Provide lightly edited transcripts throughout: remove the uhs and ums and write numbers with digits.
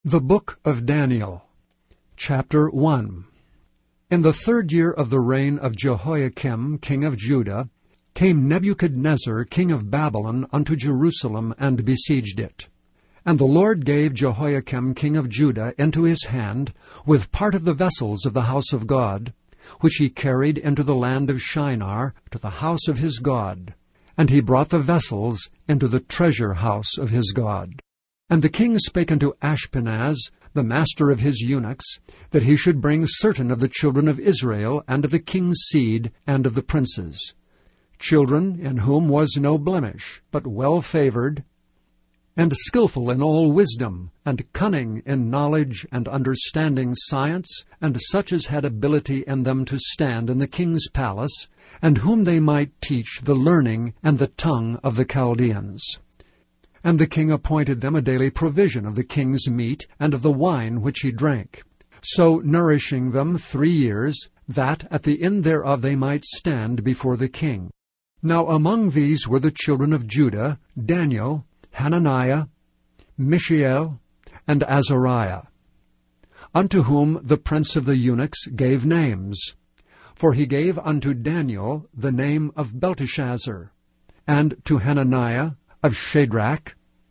The Book of Daniel, Chapter 1. In the 3rd year of the reign of Jehoiakim king of Judah, came Nebuchadnezzar king of Babylon unto Jerusalem, and besieged it. And the Lord gave Jehoiakim king of Judah into his hand, with part of the vessels of the house of God, which he carried into the land of Shinar, to the house of his God. And he brought the vessels into the treasure house of his God. And the king spake unto Ashpenaz, the master of his eunuchs, that he should bring certain of the children of Israel, and of the king's seed, and of the princes, children in whom was no blemish, but well-favored, and skillful in all wisdom, and cunning in knowledge and understanding science, and such as had ability in them to stand in the king's palace, and whom they might teach the learning and the tongue of the Chaldeans. And the king appointed them a daily provision of the king's meat, and of the wine which he drank, so nourishing them 3 years, that at the end thereof they might stand before the king. Now among these were the children of Judah, Daniel, Hananiah, Mishael, and Azariah, unto whom the prince of the eunuchs gave names. For he gave unto Daniel the name of Belteshazzar, and to Hananiah of Shadrach,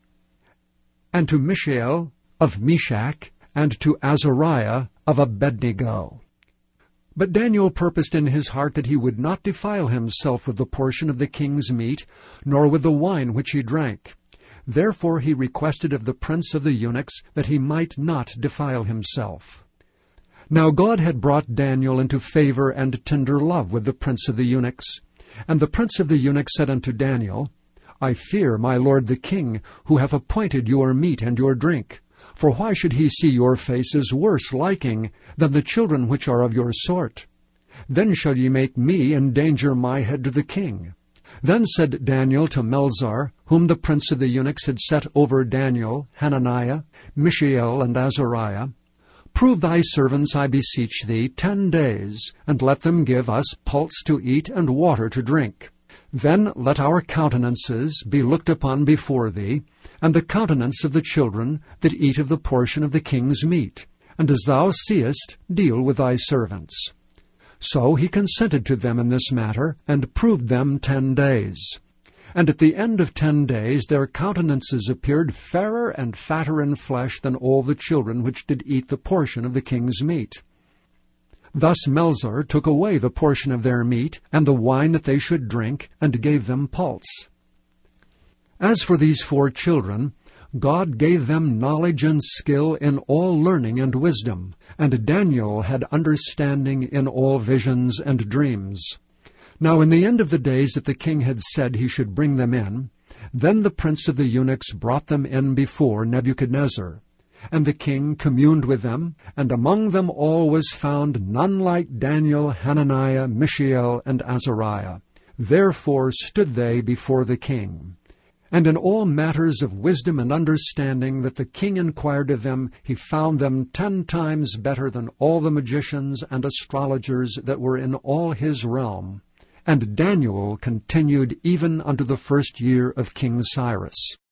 and to Mishael of Meshach, and to Azariah of Abednego. But Daniel purposed in his heart that he would not defile himself with the portion of the king's meat, nor with the wine which he drank. Therefore he requested of the prince of the eunuchs that he might not defile himself. Now God had brought Daniel into favor and tender love with the prince of the eunuchs. And the prince of the eunuchs said unto Daniel, I fear my lord the king, who hath appointed your meat and your drink. For why should he see your faces worse liking than the children which are of your sort? Then shall ye make me endanger my head to the king. Then said Daniel to Melzar, whom the prince of the eunuchs had set over Daniel, Hananiah, Mishael, and Azariah, Prove thy servants, I beseech thee, 10 days, and let them give us pulse to eat and water to drink. Then let our countenances be looked upon before thee, and the countenance of the children that eat of the portion of the king's meat. And as thou seest, deal with thy servants. So he consented to them in this matter, and proved them 10 days. And at the end of 10 days their countenances appeared fairer and fatter in flesh than all the children which did eat the portion of the king's meat. Thus Melzar took away the portion of their meat, and the wine that they should drink, and gave them pulse. As for these 4 children, God gave them knowledge and skill in all learning and wisdom, and Daniel had understanding in all visions and dreams. Now in the end of the days that the king had said he should bring them in, then the prince of the eunuchs brought them in before Nebuchadnezzar. And the king communed with them, and among them all was found none like Daniel, Hananiah, Mishael, and Azariah. Therefore stood they before the king. And in all matters of wisdom and understanding that the king inquired of them, he found them 10 times better than all the magicians and astrologers that were in all his realm. And Daniel continued even unto the 1st year of King Cyrus.